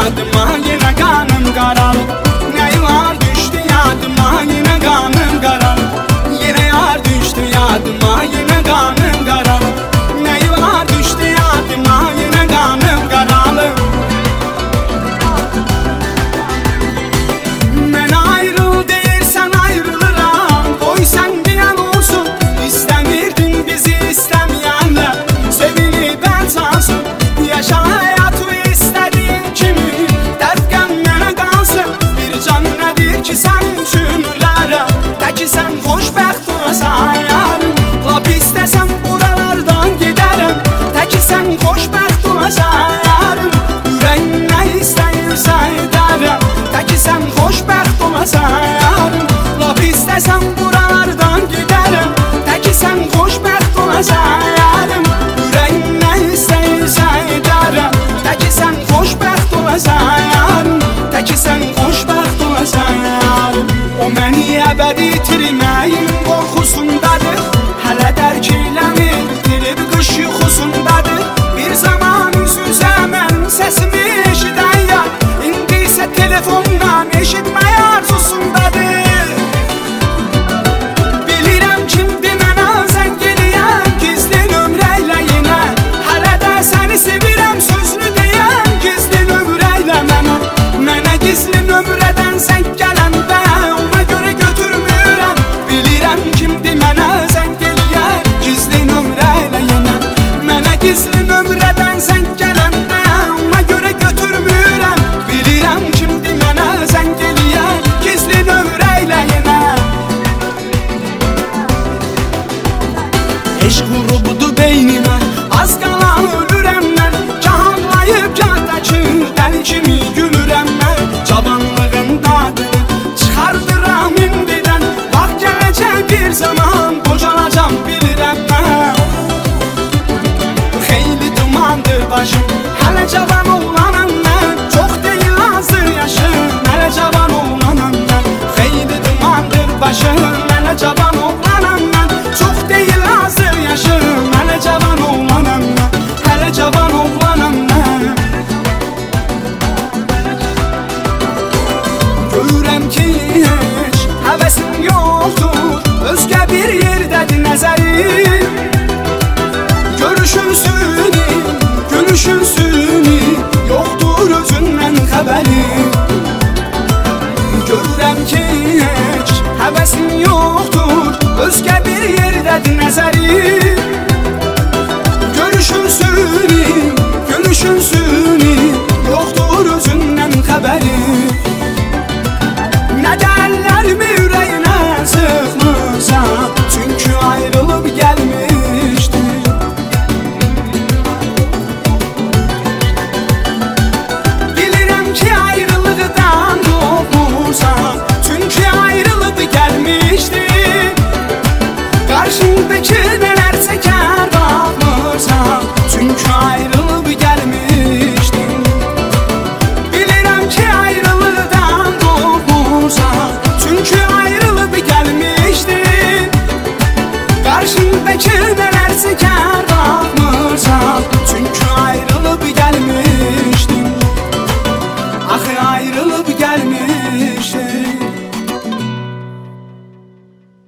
yadıma, yine kanım qaralıb. Nə var düşdü yadıma, yine kanım qaralıb. Yine yar düşdü yadıma, yine kanım qaralıb. Nə var düşdü yadıma, yine kanım qaralıb. Mən ayrıl deyirsən ayrılıram, qoy sən deyən olsun. İstəmirdin bizi istəməyənlər, sevinib əlçansın. Yaşa həyatı istədiyin kimi, dərd qəm mənə qalsın. Bir can nədir ki sənin üçün ölərəm, təki sən xoşbəxt olasan yarım. Lap istəsəm buralardan gedərəm, təki sən xoşbəxt olasan yarım. Ürəyin nə istəyirsə edərəm, təki sən xoşbəxt olasan yarım. Lap istəsəm buralardan gedərəm, təki sən xoşbəxt olasan yarım. Ürəyin nə istəyirsə edərəm, təki sən xoşbəxt olasan yarım. Təki sən xoşbəxt olasan yarım. O məni əbədi itirməyin qorxusundadır, hələ dərk eləmir, dirib qış yuxusundadır. Bir zaman üz-üzə mənim səsimi eşidən yar, indi isə telefondan eşitməyə arzusundadır. Bilirəm kimdir mənə zəng eləyən, gizli nömrəylə yenə. Hələ də səni sevirəm sözünü deyən, gizli nömrəylə mənə. Mənə gizli nömrədən zəng gələndə ona görə götürmürəm. Bilirəm kimdir mənə zəng eləyən, gizli nömrəylə yenə. Mənə gizli nömrədən zəng gələndə ona görə götürmürəm. Bilirəm kimdir mənə zəng eləyən, gizli nömrəylə yenə. Eşq vurubdu beynimə, az qala ölürəm mən. Gah anlayıb gah da ki, dəli kimi gülürəm mən. Cavanlığın dadını çıxardıram indidən, vaxt gələcək bir zaman bocalacam bilirəm mən. Xeyli dumandır başım, hələ cavan oğlanam mən. Çox deyil azdır yaşım, hələ cavan oğlanam mən. Xeyli dumandır başım, hələ cavan oğlanam mən. Çox deyil azdır yaşım, hələ cavan oğlanam mən. Hələ cavan oğlanam mən. Görürəm ki heç həvəsim yoxdur, özgə bir yerdədir nəzərim. Görüşün süni, gülüşün süni, yoxdur özündən xəbərim. Görürəm ki heç həvəsim yoxdur, özgə bir yerdədir nəzərim. Görüşün süni, gülüşün süni, yoxdur özündən xəbərim. Nə dəllərimi ürəyinə sıxmısan, çünki ayrılıb gəlmişdi. Bilirəm ki ayrılıqdan qorxmursan, çünki ayrılıb gəlmişdi. Qarşındakı nələr çəkər